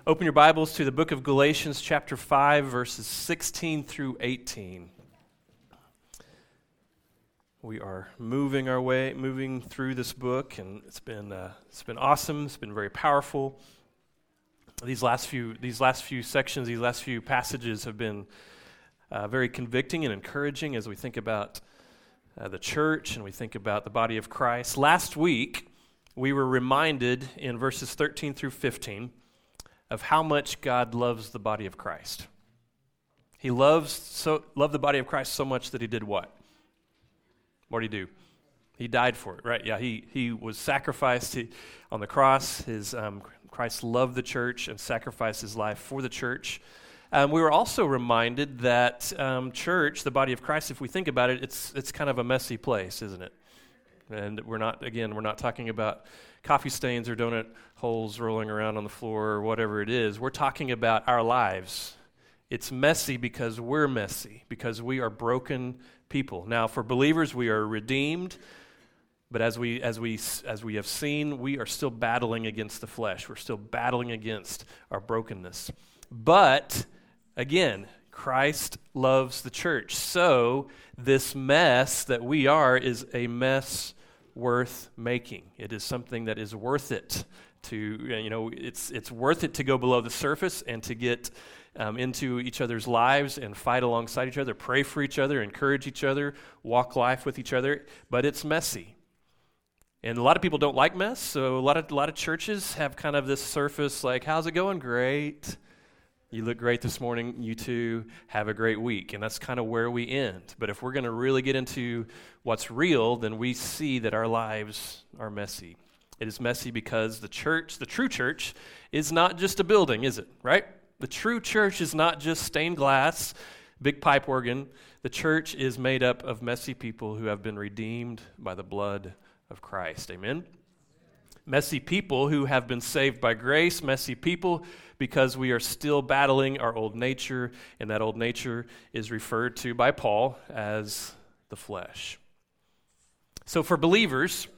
Open your Bibles to the book of Galatians, chapter 5, verses 16 through 18. We are moving through this book, and it's been awesome. It's been very powerful. These last few sections, these last few passages have been very convicting and encouraging as we think about the church and we think about the body of Christ. Last week, we were reminded in verses 13 through 15 of how much God loves the body of Christ. He loved the body of Christ so much that he did what? What did he do? He died for it, right? Yeah, he was sacrificed on the cross. Christ loved the church and sacrificed his life for the church. We were also reminded that church, the body of Christ, if we think about it, it's kind of a messy place, isn't it? And we're not talking about coffee stains or donut holes rolling around on the floor or whatever it is. We're talking about our lives. It's messy because we're messy, because we are broken people. Now, for believers, we are redeemed, but as we have seen, we are still battling against the flesh. We're still battling against our brokenness. But again, Christ loves the church. So this mess that we are is a mess worth making. It is something that is worth it it's worth it to go below the surface and to get into each other's lives and fight alongside each other, pray for each other, encourage each other, walk life with each other, but it's messy. And a lot of people don't like mess, so a lot of churches have kind of this surface like, how's it going? Great. You look great this morning, you too, have a great week. And that's kind of where we end. But if we're going to really get into what's real, then we see that our lives are messy. It is messy because the church, the true church, is not just a building, is it? Right? The true church is not just stained glass, big pipe organ. The church is made up of messy people who have been redeemed by the blood of Christ. Amen? Messy people who have been saved by grace, messy people because we are still battling our old nature, and that old nature is referred to by Paul as the flesh. So for believers,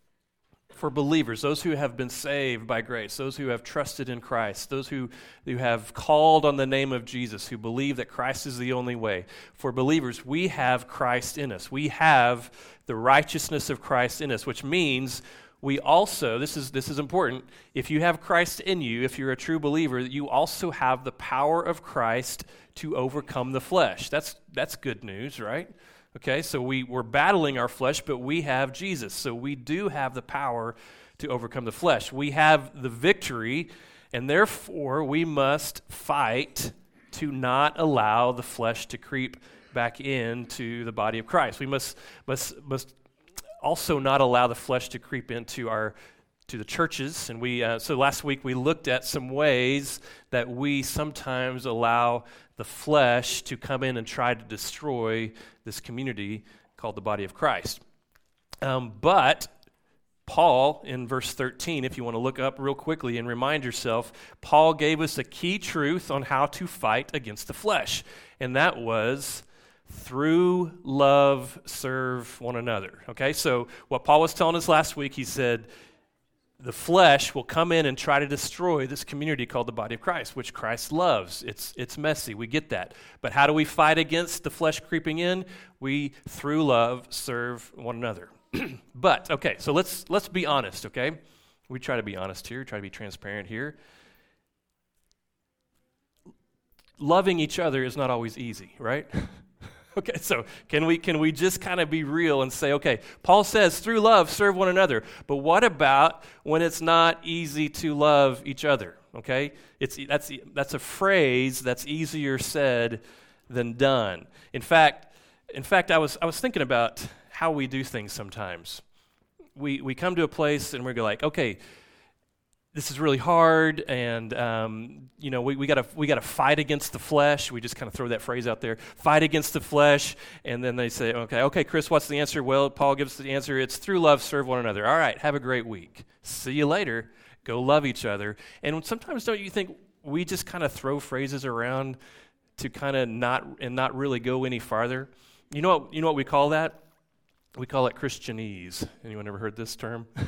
those who have been saved by grace, those who have trusted in Christ, those who have called on the name of Jesus, who believe that Christ is the only way, for believers, we have Christ in us. We have the righteousness of Christ in us, which means we also, this is important, if you have Christ in you, if you're a true believer, you also have the power of Christ to overcome the flesh. That's good news, right? Okay, so we're battling our flesh, but we have Jesus. So we do have the power to overcome the flesh. We have the victory, and therefore we must fight to not allow the flesh to creep back into the body of Christ. We must also not allow the flesh to creep into the churches. And so last week we looked at some ways that we sometimes allow the flesh to come in and try to destroy this community called the body of Christ. But Paul, in verse 13, if you want to look up real quickly and remind yourself, Paul gave us a key truth on how to fight against the flesh, and that was through love, serve one another. Okay, so what Paul was telling us last week, he said, the flesh will come in and try to destroy this community called the body of Christ, which Christ loves. It's messy. We get that. But how do we fight against the flesh creeping in? We, through love, serve one another. But, okay, so let's be honest, okay? We try to be honest here, try to be transparent here. Loving each other is not always easy, right? Okay, so can we just kind of be real and say, okay, Paul says, through love, serve one another. But what about when it's not easy to love each other? Okay, that's a phrase that's easier said than done. In fact, I was thinking about how we do things sometimes. We come to a place and we're like, okay, this is really hard, and we gotta fight against the flesh. We just kind of throw that phrase out there, fight against the flesh, and then they say, okay, Chris, what's the answer? Well, Paul gives the answer. It's through love, serve one another. All right, have a great week. See you later. Go love each other. And sometimes don't you think we just kind of throw phrases around to kind of not really go any farther? You know what we call that? We call it Christianese. Anyone ever heard this term?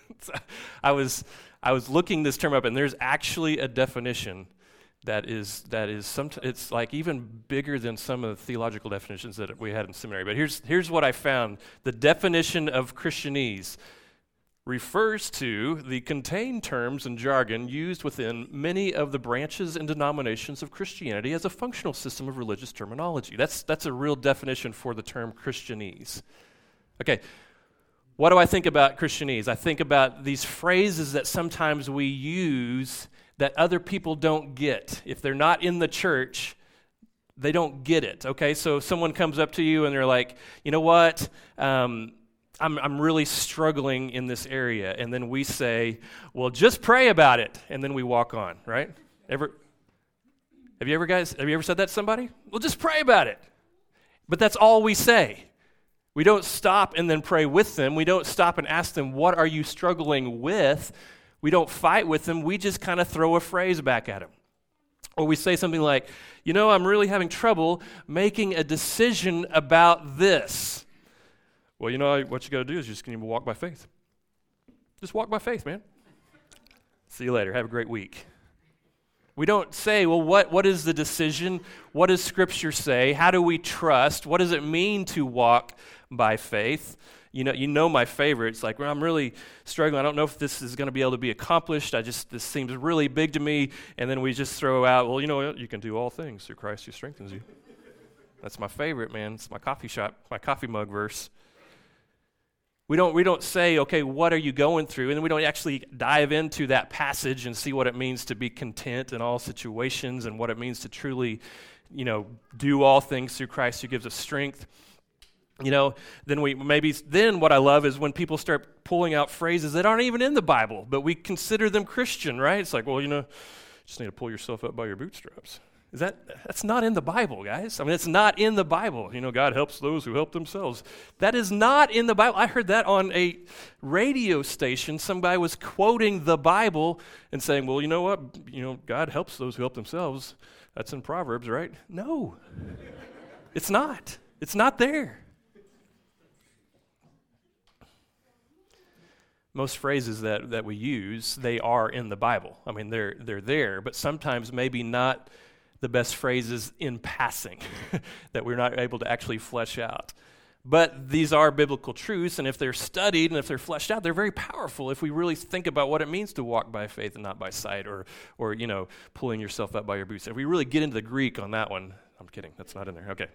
So I was looking this term up, and there's actually a definition that is it's like even bigger than some of the theological definitions that we had in seminary. But here's what I found. The definition of Christianese refers to the contained terms and jargon used within many of the branches and denominations of Christianity as a functional system of religious terminology. That's a real definition for the term Christianese. Okay, what do I think about Christianese? I think about these phrases that sometimes we use that other people don't get. If they're not in the church, they don't get it, okay? So someone comes up to you and they're like, you know what, I'm really struggling in this area. And then we say, well, just pray about it. And then we walk on, right? Have you ever said that to somebody? Well, just pray about it. But that's all we say. We don't stop and then pray with them. We don't stop and ask them, what are you struggling with? We don't fight with them. We just kind of throw a phrase back at them. Or we say something like, you know, I'm really having trouble making a decision about this. Well, you know, what you got to do is you just can walk by faith. Just walk by faith, man. See you later. Have a great week. We don't say, well, what is the decision? What does Scripture say? How do we trust? What does it mean to walk by faith? You know my favorite. It's like, well, I'm really struggling. I don't know if this is going to be able to be accomplished. This seems really big to me. And then we just throw out, well, you know what? You can do all things through Christ who strengthens you. That's my favorite, man. It's my coffee mug verse. We don't say, okay, what are you going through? And then we don't actually dive into that passage and see what it means to be content in all situations and what it means to truly, do all things through Christ who gives us strength. Then what I love is when people start pulling out phrases that aren't even in the Bible, but we consider them Christian, right? It's like, well, just need to pull yourself up by your bootstraps. That's not in the Bible, guys. I mean, it's not in the Bible. God helps those who help themselves. That is not in the Bible. I heard that on a radio station. Some guy was quoting the Bible and saying, well, you know what? God helps those who help themselves. That's in Proverbs, right? No, it's not. It's not there. Most phrases that we use, they are in the Bible. I mean, they're there, but sometimes maybe not the best phrases in passing that we're not able to actually flesh out. But these are biblical truths, and if they're studied and if they're fleshed out, they're very powerful if we really think about what it means to walk by faith and not by sight, or pulling yourself up by your boots. If we really get into the Greek on that one, I'm kidding, that's not in there. Okay.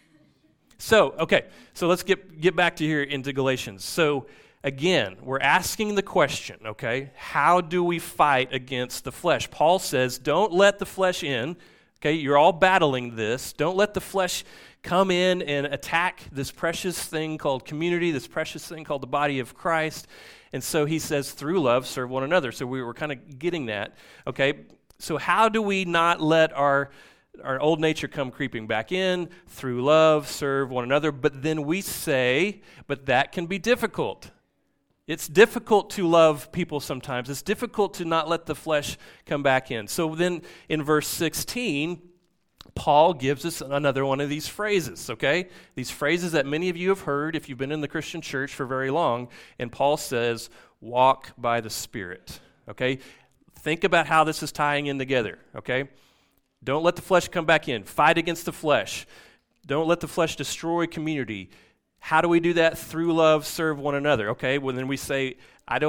So let's get back to here into Galatians. So again, we're asking the question, okay, how do we fight against the flesh? Paul says, don't let the flesh in. Okay, you're all battling this. Don't let the flesh come in and attack this precious thing called community, this precious thing called the body of Christ. And so he says, through love, serve one another. So we were kind of getting that. Okay, so how do we not let our old nature come creeping back in? Through love, serve one another. But then we say, but that can be difficult. It's difficult to love people sometimes. It's difficult to not let the flesh come back in. So then in verse 16, Paul gives us another one of these phrases, okay? These phrases that many of you have heard if you've been in the Christian church for very long. And Paul says, walk by the Spirit, okay? Think about how this is tying in together, okay? Don't let the flesh come back in. Fight against the flesh. Don't let the flesh destroy community. How do we do that? Through love, serve one another. Okay, well then we say,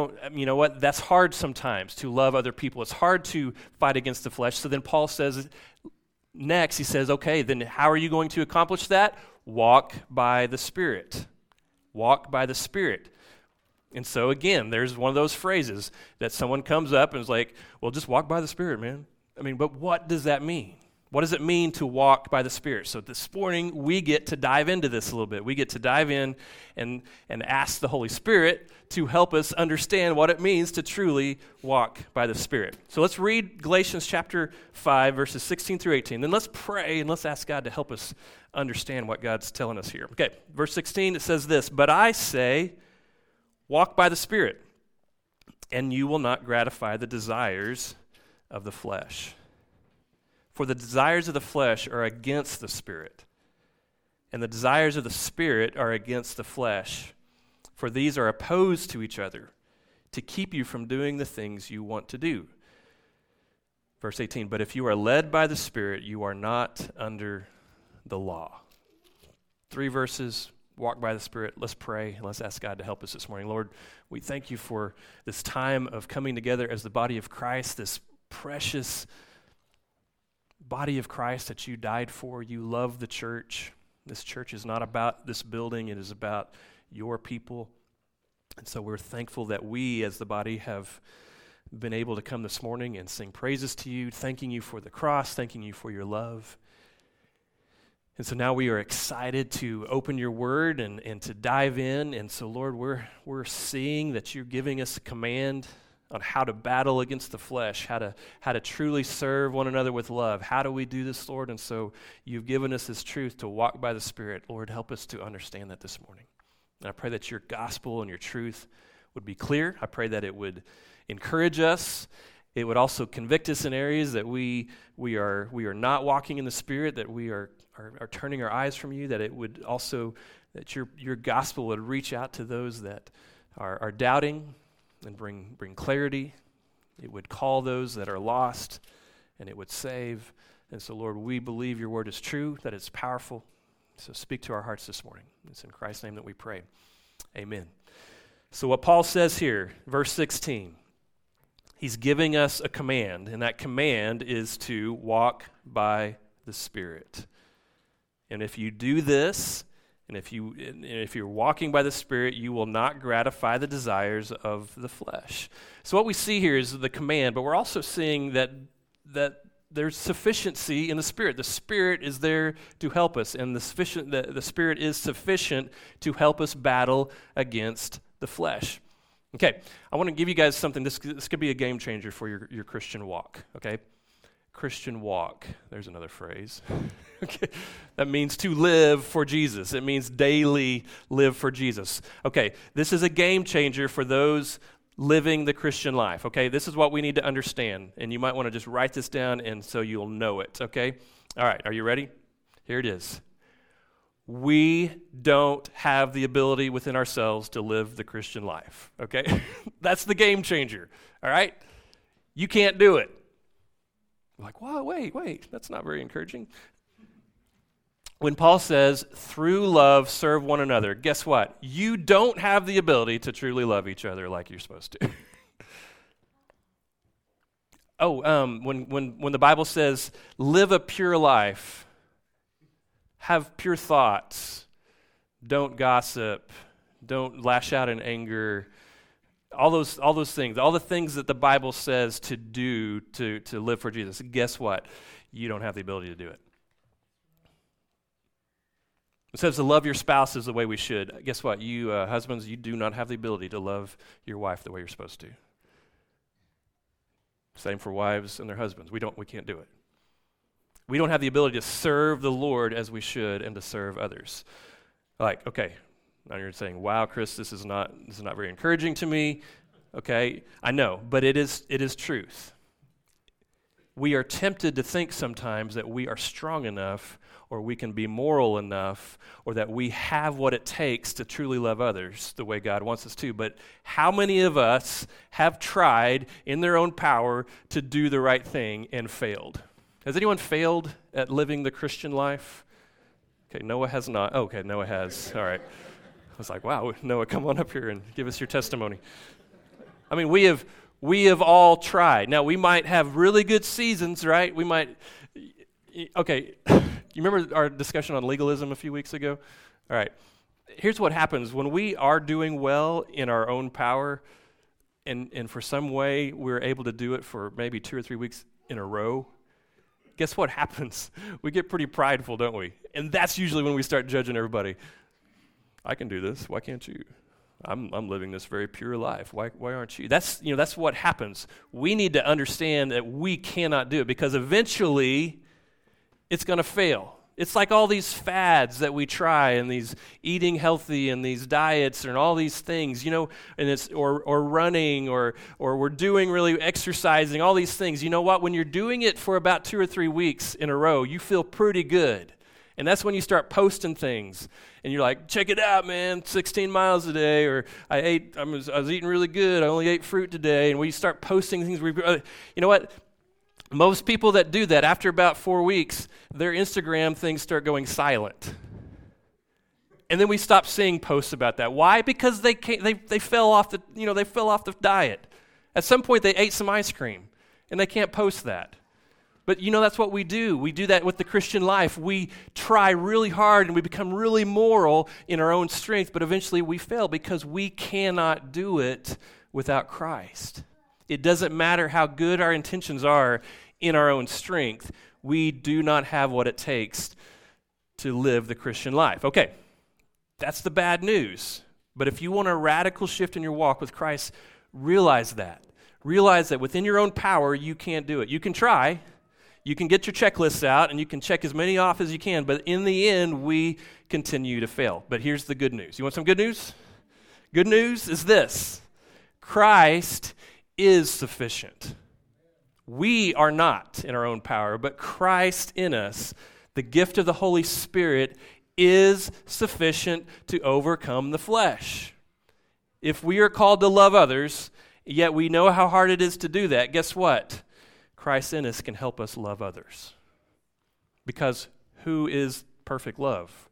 that's hard sometimes to love other people. It's hard to fight against the flesh. So then Paul says, next he says, okay, then how are you going to accomplish that? Walk by the Spirit. Walk by the Spirit. And so again, there's one of those phrases that someone comes up and is like, well, just walk by the Spirit, man. But what does that mean? What does it mean to walk by the Spirit? So this morning, we get to dive into this a little bit. We get to dive in and ask the Holy Spirit to help us understand what it means to truly walk by the Spirit. So let's read Galatians chapter 5, verses 16 through 18. Then let's pray and let's ask God to help us understand what God's telling us here. Okay, verse 16, it says this, but I say, walk by the Spirit, and you will not gratify the desires of the flesh. For the desires of the flesh are against the Spirit, and the desires of the Spirit are against the flesh. For these are opposed to each other, to keep you from doing the things you want to do. Verse 18, but if you are led by the Spirit, you are not under the law. 3 verses, walk by the Spirit. Let's pray and let's ask God to help us this morning. Lord, we thank you for this time of coming together as the body of Christ, this precious body of Christ that you died for. You love the church. This church is not about this building. It is about your people. And so we're thankful that we as the body have been able to come this morning and sing praises to you, thanking you for the cross, thanking you for your love. And so now we are excited to open your word and to dive in. And so, Lord, we're seeing that you're giving us a command on how to battle against the flesh, how to truly serve one another with love. How do we do this, Lord? And so you've given us this truth to walk by the Spirit. Lord, help us to understand that this morning. And I pray that your gospel and your truth would be clear. I pray that it would encourage us. It would also convict us in areas that we are not walking in the Spirit, that we are turning our eyes from you, that it would also, that your gospel would reach out to those that are doubting and bring clarity. It would call those that are lost, and it would save. And so, Lord, we believe your word is true, that it's powerful. So speak to our hearts this morning. It's in Christ's name that we pray. Amen. So what Paul says here, verse 16, he's giving us a command, and that command is to walk by the Spirit. And if you do this, and if you're walking by the Spirit, you will not gratify the desires of the flesh. So what we see here is the command, but we're also seeing that there's sufficiency in the Spirit. The Spirit is there to help us, and the Spirit is sufficient to help us battle against the flesh. Okay, I want to give you guys something. This could be a game changer for your Christian walk, okay? Christian walk. There's another phrase. Okay, that means to live for Jesus. It means daily live for Jesus. Okay, this is a game changer for those living the Christian life, okay? This is what we need to understand, and you might want to just write this down and so you'll know it, okay? All right, are you ready? Here it is. We don't have the ability within ourselves to live the Christian life, okay? That's the game changer, all right? You can't do it. I'm like, wow, wait, that's not very encouraging. When Paul says, through love, serve one another, guess what? You don't have the ability to truly love each other like you're supposed to. When the Bible says, live a pure life, have pure thoughts, don't gossip, don't lash out in anger, all those things, all the things that the Bible says to do to live for Jesus, guess what? You don't have the ability to do it. It says to love your spouses the way we should. Guess what? You husbands, you do not have the ability to love your wife the way you're supposed to. Same for wives and their husbands. We can't do it. We don't have the ability to serve the Lord as we should and to serve others. Like, okay, now you're saying, wow, Chris, this is not very encouraging to me. Okay, I know, but it is truth. We are tempted to think sometimes that we are strong enough, or we can be moral enough, or that we have what it takes to truly love others the way God wants us to. But how many of us have tried in their own power to do the right thing and failed? Has anyone failed at living the Christian life? Okay, Noah has not. Oh, okay, Noah has. All right. I was like, wow, Noah, come on up here and give us your testimony. I mean, we have all tried. Now, we might have really good seasons, right? We might, okay, you remember our discussion on legalism a few weeks ago? All right, here's what happens. When we are doing well in our own power, and for some way we're able to do it for maybe 2 or 3 weeks in a row, guess what happens? We get pretty prideful, don't we? And that's usually when we start judging everybody. I can do this. Why can't you? I'm living this very pure life. Why aren't you? That's what happens. We need to understand that we cannot do it because eventually it's going to fail. It's like all these fads that we try and these eating healthy and these diets and all these things, and it's or running or we're doing really exercising, all these things. You know what? When you're doing it for about 2 or 3 weeks in a row, you feel pretty good. And that's when you start posting things, and you're like, check it out, man, 16 miles a day, or I was eating really good, I only ate fruit today, and we start posting things. You know what? Most people that do that, after about 4 weeks, their Instagram things start going silent. And then we stop seeing posts about that. Why? Because they fell off the diet. At some point, they ate some ice cream, and they can't post that. But that's what we do. We do that with the Christian life. We try really hard and we become really moral in our own strength, but eventually we fail because we cannot do it without Christ. It doesn't matter how good our intentions are in our own strength. We do not have what it takes to live the Christian life. Okay, that's the bad news. But if you want a radical shift in your walk with Christ, realize that. Realize that within your own power, you can't do it. You can try. You can get your checklists out, and you can check as many off as you can, but in the end, we continue to fail. But here's the good news. You want some good news? Good news is this. Christ is sufficient. We are not in our own power, but Christ in us, the gift of the Holy Spirit, is sufficient to overcome the flesh. If we are called to love others, yet we know how hard it is to do that, guess what? Christ in us can help us love others. Because who is perfect love?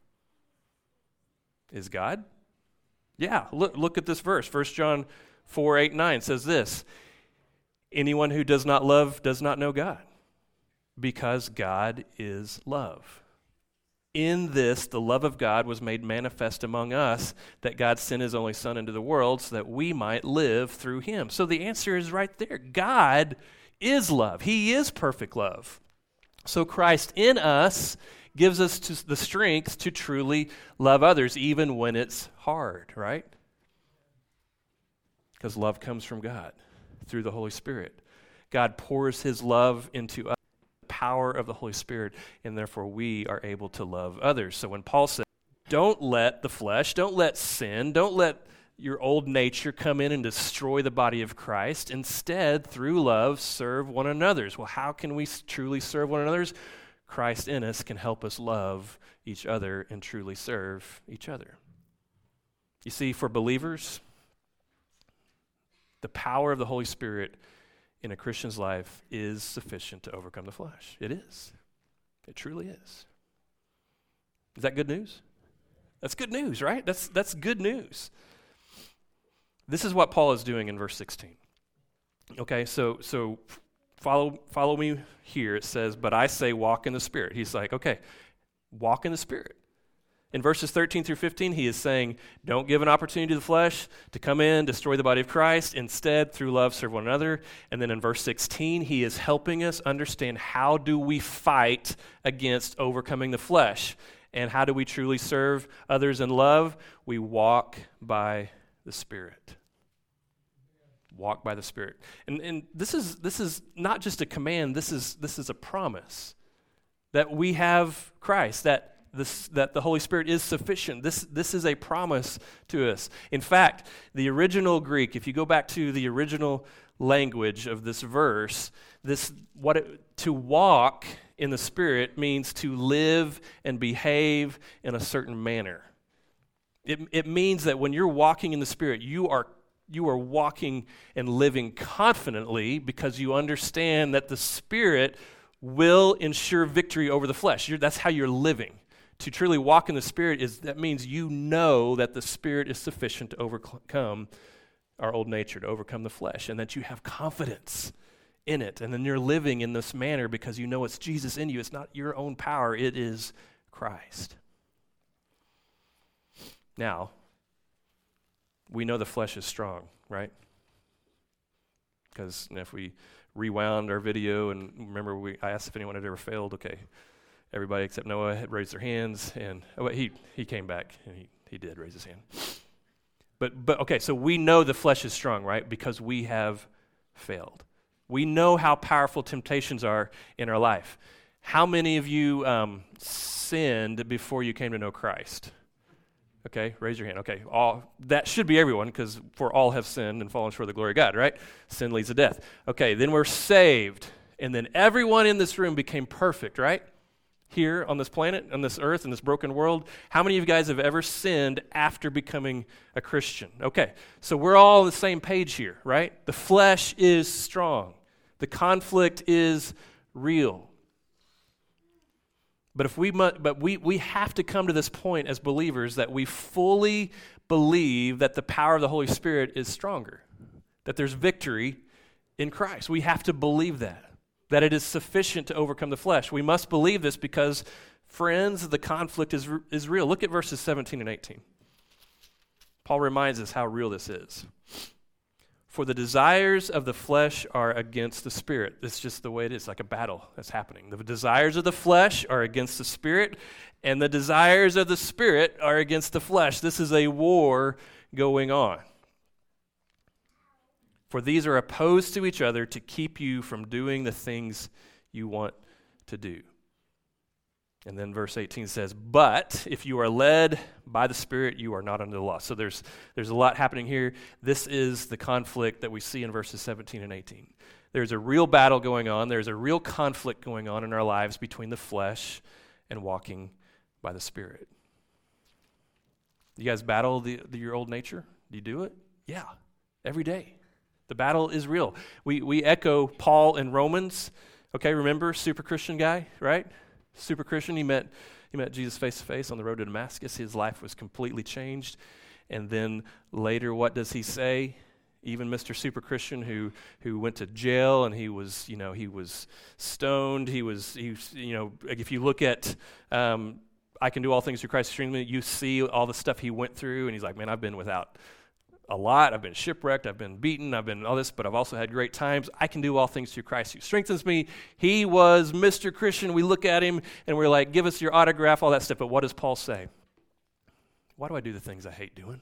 Is God? Yeah, look at this verse. 1 John 4:8-9 says this, anyone who does not love does not know God, because God is love. In this, the love of God was made manifest among us, that God sent his only Son into the world so that we might live through him. So the answer is right there. God is love. He is perfect love. So Christ in us gives us the strength to truly love others, even when it's hard, right? Because love comes from God through the Holy Spirit. God pours his love into us, the power of the Holy Spirit, and therefore we are able to love others. So when Paul says, don't let the flesh, don't let sin, don't let your old nature come in and destroy the body of Christ. Instead, through love, serve one another. Well, how can we truly serve one another? Christ in us can help us love each other and truly serve each other. You see, for believers, the power of the Holy Spirit in a Christian's life is sufficient to overcome the flesh. It is. It truly is. Is that good news? That's good news, right? That's good news. This is what Paul is doing in verse 16. Okay, so follow me here. It says, but I say walk in the Spirit. He's like, okay, walk in the Spirit. In verses 13 through 15, he is saying, don't give an opportunity to the flesh to come in, destroy the body of Christ. Instead, through love, serve one another. And then in verse 16, he is helping us understand how do we fight against overcoming the flesh. And how do we truly serve others in love? We walk by the Spirit. Walk by the Spirit. And this is not just a command, this is a promise that we have Christ, that the Holy Spirit is sufficient. This is a promise to us. In fact, the original Greek, if you go back to the original language of this verse, to walk in the Spirit means to live and behave in a certain manner. It means that when you're walking in the Spirit, you are walking and living confidently because you understand that the Spirit will ensure victory over the flesh. That's how you're living. To truly walk in the Spirit that means you know that the Spirit is sufficient to overcome our old nature, to overcome the flesh, and that you have confidence in it. And then you're living in this manner because you know it's Jesus in you. It's not your own power. It is Christ. Now, we know the flesh is strong, right? Because if we rewound our video and remember I asked if anyone had ever failed, okay, everybody except Noah had raised their hands, and he came back and he did raise his hand. But okay, so we know the flesh is strong, right? Because we have failed. We know how powerful temptations are in our life. How many of you sinned before you came to know Christ? Okay, raise your hand. Okay, that should be everyone, because for all have sinned and fallen short of the glory of God, right? Sin leads to death. Okay, then we're saved, and then everyone in this room became perfect, right? here on this planet, on this earth, in this broken world? How many of you guys have ever sinned after becoming a Christian? Okay, so we're all on the same page here, right? The flesh is strong. The conflict is real. But we have to come to this point as believers that we fully believe that the power of the Holy Spirit is stronger, that there's victory in Christ. We have to believe that it is sufficient to overcome the flesh. We must believe this because, friends, the conflict is real. Look at verses 17 and 18. Paul reminds us how real this is. For the desires of the flesh are against the Spirit. It's just the way it is, like a battle that's happening. The desires of the flesh are against the Spirit, and the desires of the Spirit are against the flesh. This is a war going on. For these are opposed to each other to keep you from doing the things you want to do. And then verse 18 says, but if you are led by the Spirit, you are not under the law. So there's a lot happening here. This is the conflict that we see in verses 17 and 18. There's a real battle going on. There's a real conflict going on in our lives between the flesh and walking by the Spirit. You guys battle your old nature? Do you do it? Yeah, every day. The battle is real. We echo Paul in Romans. Okay, remember, super Christian guy, right? Super Christian. He met Jesus face to face on the road to Damascus. His life was completely changed. And then later, what does he say? Even Mr. Super Christian who went to jail and he was stoned. He was if you look at I can do all things through Christ who strengthens me, you see all the stuff he went through, and he's like, man, I've been without a lot. I've been shipwrecked. I've been beaten. I've been all this, but I've also had great times. I can do all things through Christ who strengthens me. He was Mr. Christian. We look at him and we're like, give us your autograph, all that stuff. But what does Paul say? Why do I do the things I hate doing?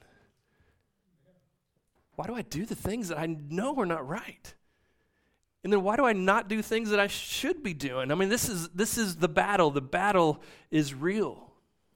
Why do I do the things that I know are not right? And then why do I not do things that I should be doing? I mean, this is the battle. The battle is real.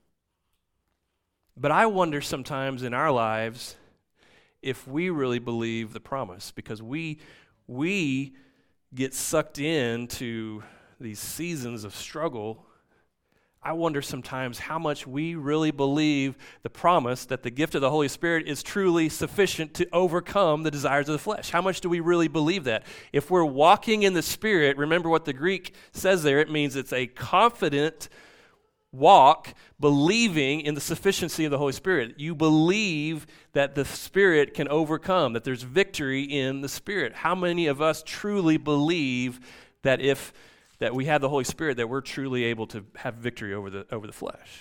But I wonder sometimes in our lives if we really believe the promise, because we get sucked into these seasons of struggle. I wonder sometimes how much we really believe the promise that the gift of the Holy Spirit is truly sufficient to overcome the desires of the flesh. How much do we really believe that? If we're walking in the Spirit, remember what the Greek says there, it means it's a confident walk, believing in the sufficiency of the Holy Spirit. You believe that the Spirit can overcome, that there's victory in the Spirit. How many of us truly believe that that we have the Holy Spirit, that we're truly able to have victory over the flesh?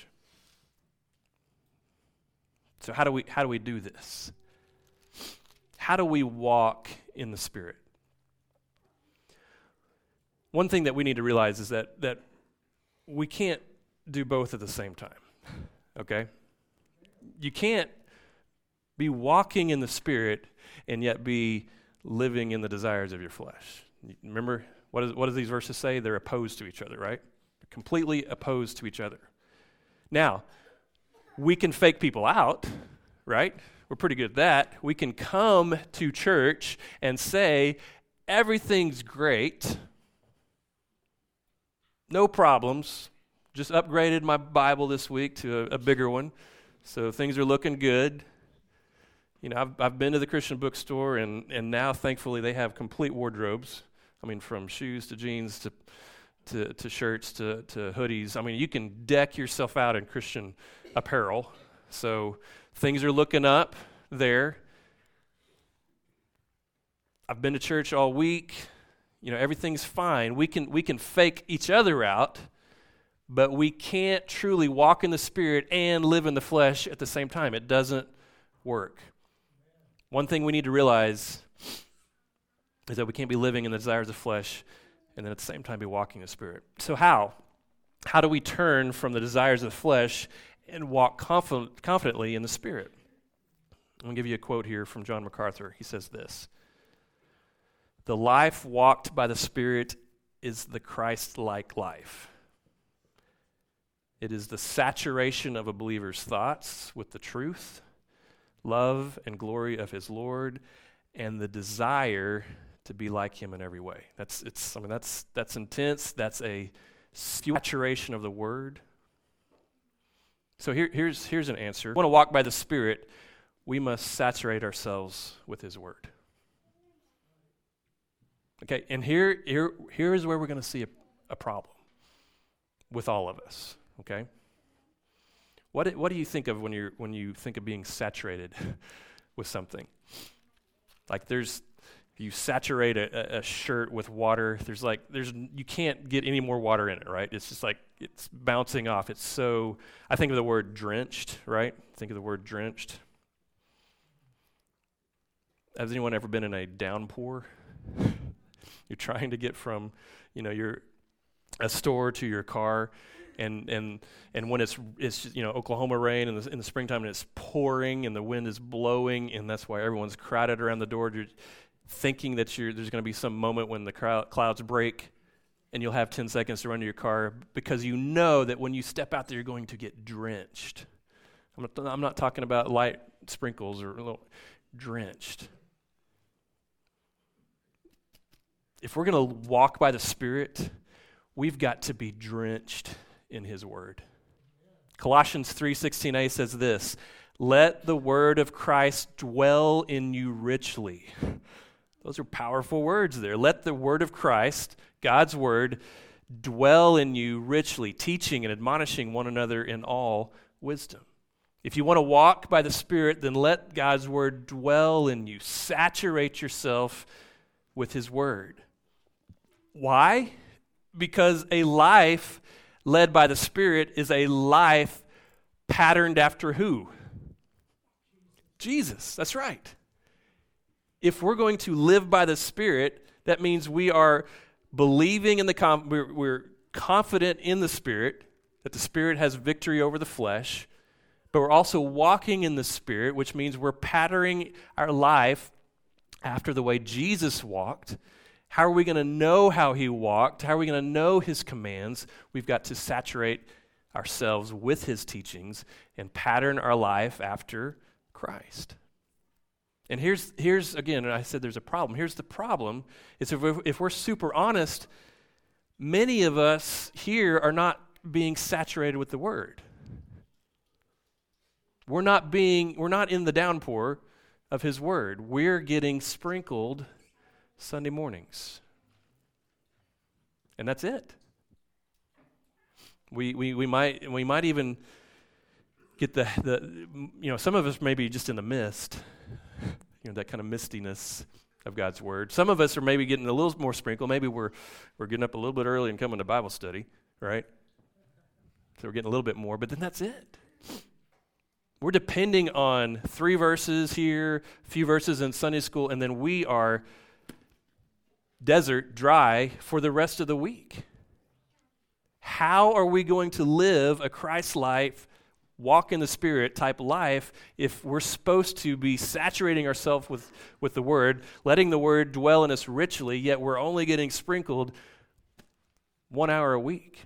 So how do we do this? How do we walk in the Spirit? One thing that we need to realize is that we can't do both at the same time, okay? You can't be walking in the Spirit and yet be living in the desires of your flesh. Remember, what do these verses say? They're opposed to each other, right? They're completely opposed to each other. Now, we can fake people out, right? We're pretty good at that. We can come to church and say, everything's great, no problems. Just upgraded my Bible this week to a bigger one, so things are looking good. You know, I've been to the Christian bookstore, and now, thankfully, they have complete wardrobes. I mean, from shoes to jeans to shirts to hoodies. I mean, you can deck yourself out in Christian apparel. So things are looking up there. I've been to church all week. You know, everything's fine. We can fake each other out. But we can't truly walk in the Spirit and live in the flesh at the same time. It doesn't work. One thing we need to realize is that we can't be living in the desires of the flesh and then at the same time be walking in the Spirit. So how? How do we turn from the desires of the flesh and walk confidently in the Spirit? I'm going to give you a quote here from John MacArthur. He says this: "The life walked by the Spirit is the Christ-like life. It is the saturation of a believer's thoughts with the truth, love and glory of his Lord, and the desire to be like him in every way." That's intense. That's a saturation of the Word? So here's an answer. If we want to walk by the Spirit, we must saturate ourselves with His Word. Okay, and here is where we're going to see a problem with all of us. Okay, what do you think of when you think of being saturated with something? Like you saturate a shirt with water. You can't get any more water in it, right? It's just like it's bouncing off. It's so. I think of the word drenched, right? Think of the word drenched. Has anyone ever been in a downpour? You're trying to get from, a store to your car, and when it's Oklahoma rain in the springtime and it's pouring and the wind is blowing, and that's why everyone's crowded around the door, thinking that there's going to be some moment when the clouds break, and you'll have 10 seconds to run to your car because you know that when you step out there, you're going to get drenched. I'm not talking about light sprinkles or a little drenched. If we're going to walk by the Spirit, we've got to be drenched in His Word. Colossians 3:16a says this, "Let the word of Christ dwell in you richly." Those are powerful words there. Let the word of Christ, God's word, dwell in you richly, teaching and admonishing one another in all wisdom. If you want to walk by the Spirit, then let God's word dwell in you. Saturate yourself with His word. Why? Because a life led by the Spirit is a life patterned after who? Jesus. That's right. If we're going to live by the Spirit, that means we are believing in we're confident in the Spirit, that the Spirit has victory over the flesh, but we're also walking in the Spirit, which means we're patterning our life after the way Jesus walked. How are we going to know how He walked? How are we going to know His commands? We've got to saturate ourselves with His teachings and pattern our life after Christ. And here's again, I said there's a problem. Here's the problem. It's if we're super honest, many of us here are not being saturated with the Word. We're not in the downpour of His Word. We're getting sprinkled Sunday mornings. And that's it. We might even get the some of us may be just in the mist, that kind of mistiness of God's word. Some of us are maybe getting a little more sprinkle. Maybe we're getting up a little bit early and coming to Bible study, right? So we're getting a little bit more, but then that's it. We're depending on 3 verses here, a few verses in Sunday school, and then we are desert dry for the rest of the week. How are we going to live a Christ life, walk in the Spirit type life if we're supposed to be saturating ourselves with the Word, letting the Word dwell in us richly, yet we're only getting sprinkled 1 hour a week?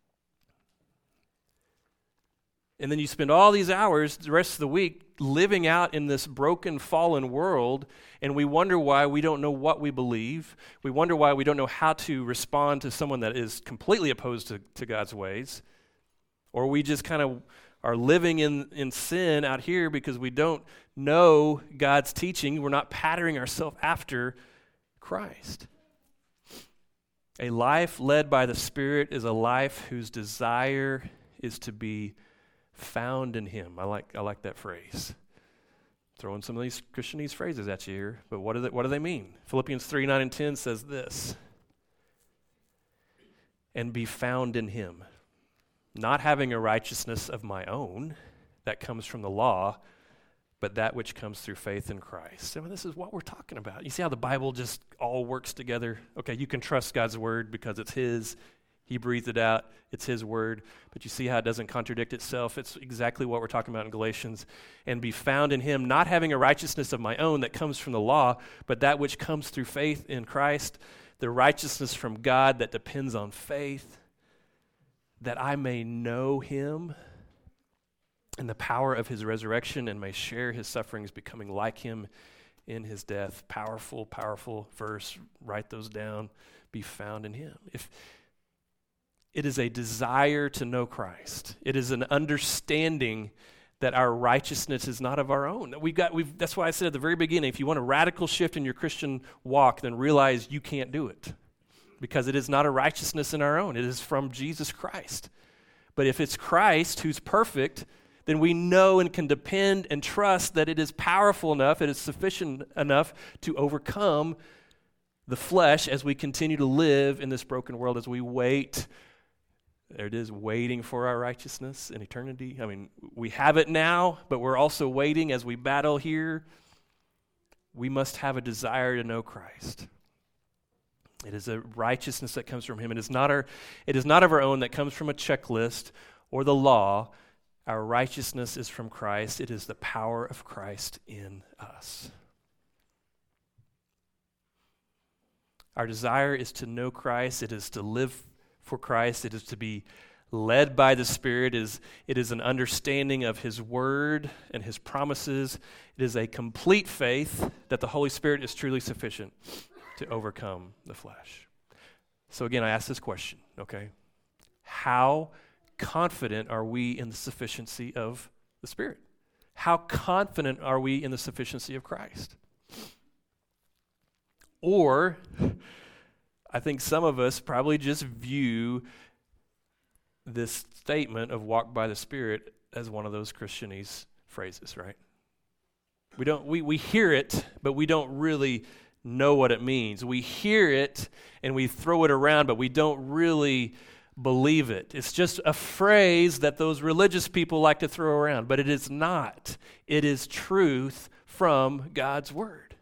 And then you spend all these hours, the rest of the week, living out in this broken, fallen world, and we wonder why we don't know what we believe. We wonder why we don't know how to respond to someone that is completely opposed to God's ways. Or we just kind of are living in sin out here because we don't know God's teaching. We're not patterning ourselves after Christ. A life led by the Spirit is a life whose desire is to be found in Him. I like that phrase. Throwing some of these Christianese phrases at you here, but what do they mean? Philippians 3:9 and 10 says this: "And be found in Him, not having a righteousness of my own that comes from the law, but that which comes through faith in Christ." I mean, this is what we're talking about. You see how the Bible just all works together? Okay, you can trust God's word because it's His. He breathed it out. It's His word. But you see how it doesn't contradict itself. It's exactly what we're talking about in Galatians. "And be found in Him, not having a righteousness of my own that comes from the law, but that which comes through faith in Christ, the righteousness from God that depends on faith, that I may know Him and the power of His resurrection and may share His sufferings, becoming like Him in His death." Powerful, powerful verse. Write those down. Be found in Him. It is a desire to know Christ. It is an understanding that our righteousness is not of our own. That's why I said at the very beginning, if you want a radical shift in your Christian walk, then realize you can't do it. Because it is not a righteousness in our own. It is from Jesus Christ. But if it's Christ who's perfect, then we know and can depend and trust that it is powerful enough, it is sufficient enough to overcome the flesh as we continue to live in this broken world, as we wait. There it is, waiting for our righteousness in eternity. I mean, we have it now, but we're also waiting as we battle here. We must have a desire to know Christ. It is a righteousness that comes from Him. It is not of our own that comes from a checklist or the law. Our righteousness is from Christ. It is the power of Christ in us. Our desire is to know Christ. It is to live for Christ. It is to be led by the Spirit. It is an understanding of His Word and His promises. It is a complete faith that the Holy Spirit is truly sufficient to overcome the flesh. So again, I ask this question, okay? How confident are we in the sufficiency of the Spirit? How confident are we in the sufficiency of Christ? Or, I think some of us probably just view this statement of walk by the Spirit as one of those Christianese phrases, right? We hear it, but we don't really know what it means. We hear it and we throw it around, but we don't really believe it. It's just a phrase that those religious people like to throw around, but it is not. It is truth from God's Word.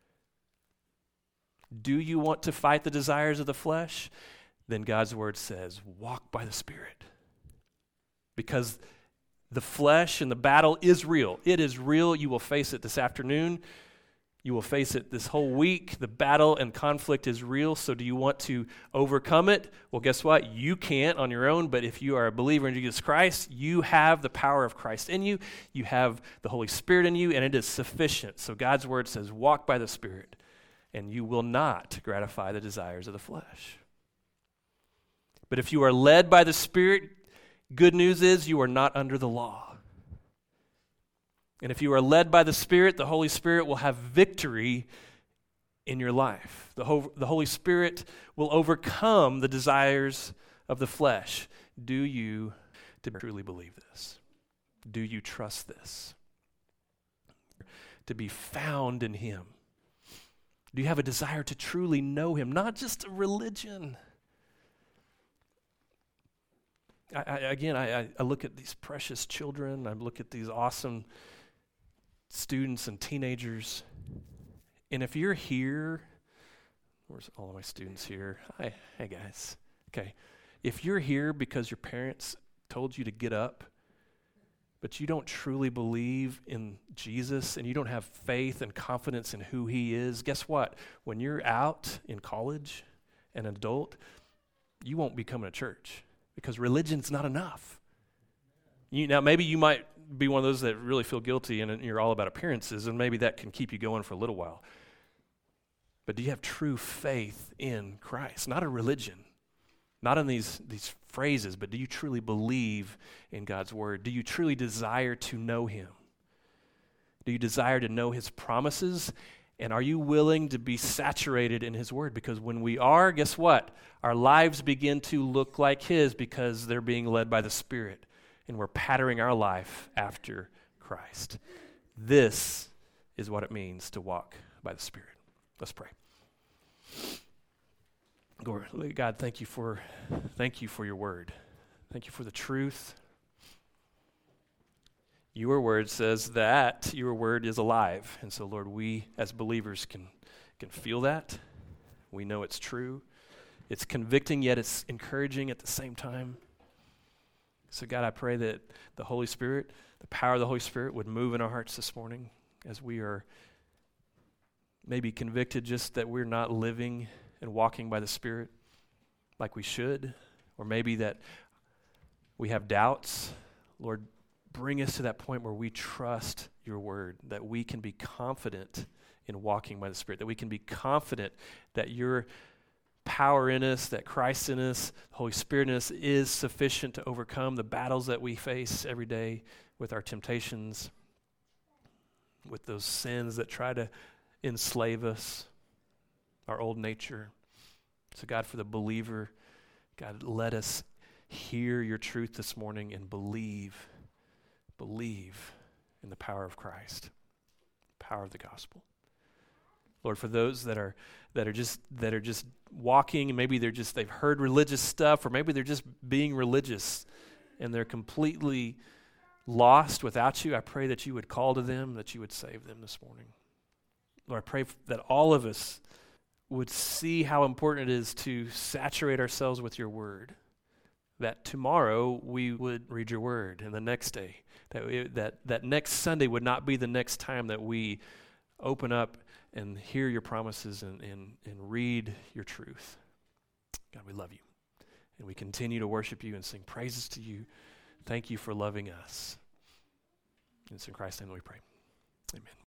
Do you want to fight the desires of the flesh? Then God's Word says, walk by the Spirit. Because the flesh and the battle is real. It is real. You will face it this afternoon. You will face it this whole week. The battle and conflict is real. So do you want to overcome it? Well, guess what? You can't on your own, but if you are a believer in Jesus Christ, you have the power of Christ in you. You have the Holy Spirit in you, and it is sufficient. So God's Word says, walk by the Spirit, and you will not gratify the desires of the flesh. But if you are led by the Spirit, good news is you are not under the law. And if you are led by the Spirit, the Holy Spirit will have victory in your life. The Holy Spirit will overcome the desires of the flesh. Do you truly believe this? Do you trust this? To be found in Him. Do you have a desire to truly know Him? Not just a religion. I look at these precious children. I look at these awesome students and teenagers. And if you're here, where's all of my students here? Hi, hey guys. Okay. If you're here because your parents told you to get up, but you don't truly believe in Jesus and you don't have faith and confidence in who He is, guess what? When you're out in college, an adult, you won't be coming to church because religion's not enough. Now, maybe you might be one of those that really feel guilty and you're all about appearances, and maybe that can keep you going for a little while. But do you have true faith in Christ? Not a religion, not in these phrases, but do you truly believe in God's Word? Do you truly desire to know Him? Do you desire to know His promises? And are you willing to be saturated in His Word? Because when we are, guess what? Our lives begin to look like His because they're being led by the Spirit. And we're patterning our life after Christ. This is what it means to walk by the Spirit. Let's pray. God, thank you for your Word. Thank you for the truth. Your Word says that your Word is alive. And so, Lord, we as believers can feel that. We know it's true. It's convicting, yet it's encouraging at the same time. So God, I pray that the Holy Spirit, the power of the Holy Spirit would move in our hearts this morning as we are maybe convicted just that we're not living and walking by the Spirit like we should, or maybe that we have doubts. Lord, bring us to that point where we trust your Word, that we can be confident in walking by the Spirit, that we can be confident that your power in us, that Christ in us, the Holy Spirit in us is sufficient to overcome the battles that we face every day with our temptations, with those sins that try to enslave us, our old nature. So God, for the believer, God, let us hear your truth this morning and believe in the power of Christ, power of the gospel. Lord, for those that are just walking, and maybe they've heard religious stuff, or maybe they're just being religious and they're completely lost without you, I pray that you would call to them, that you would save them this morning. Lord, I pray that all of us would see how important it is to saturate ourselves with your word, that tomorrow we would read your word, and the next day, that next Sunday would not be the next time that we open up and hear your promises and read your truth. God, we love you, and we continue to worship you and sing praises to you. Thank you for loving us. It's in Christ's name that we pray. Amen.